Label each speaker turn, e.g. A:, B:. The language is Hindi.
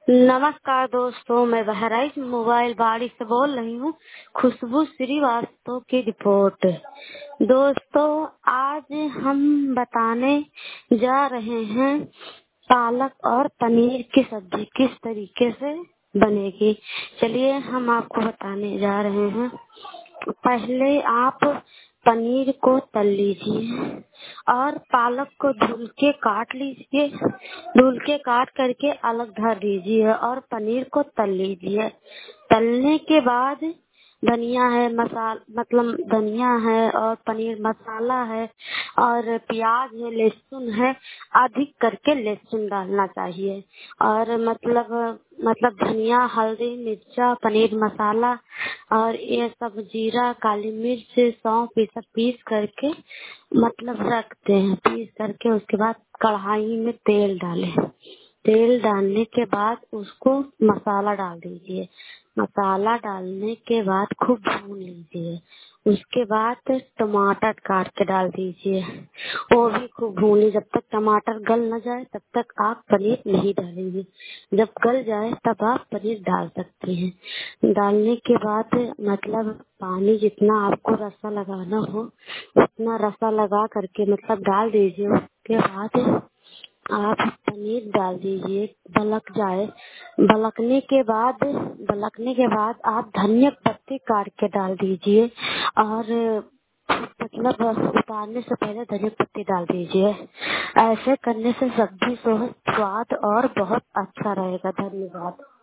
A: नमस्कार दोस्तों, मैं बहराइच मोबाइल बाड़ी से बोल रही हूँ। खुशबू श्रीवास्तव की रिपोर्ट। दोस्तों, आज हम बताने जा रहे हैं पालक और पनीर की सब्जी किस तरीके से बनेगी। चलिए हम आपको बताने जा रहे हैं। पहले आप पनीर को तल लीजिए और पालक को धुल के काट लीजिए। धुल के काट करके अलग धर दीजिए और पनीर को तल लीजिए। तलने के बाद धनिया है, मतलब धनिया है और पनीर मसाला है और प्याज है, लहसुन है। अधिक करके लहसुन डालना चाहिए और मतलब धनिया, हल्दी, मिर्चा, पनीर मसाला और ये सब, जीरा, काली मिर्च, सौंफ, ये सब पीस करके रखते हैं। पीस करके उसके बाद कढ़ाई में तेल डालें। तेल डालने के बाद उसको मसाला डाल दीजिए। मसाला डालने के बाद खूब भून लीजिए। उसके बाद टमाटर काट के डाल दीजिए, वो भी खूब भून लीजिए। जब तक टमाटर गल न जाए तब तक आप पनीर नहीं डालेंगे। जब गल जाए तब आप पनीर डाल सकते हैं। डालने के बाद पानी जितना आपको रसा लगाना हो उतना रसा लगा करके डाल दीजिए। उसके बाद आप पनीर डाल दीजिए। बलक जाए, बलकने के बाद आप धनिया पत्ती काट के डाल दीजिए और उतारने से पहले धनिया पत्ती डाल दीजिए। ऐसे करने से सब्जी स्वाद और बहुत अच्छा रहेगा। धन्यवाद।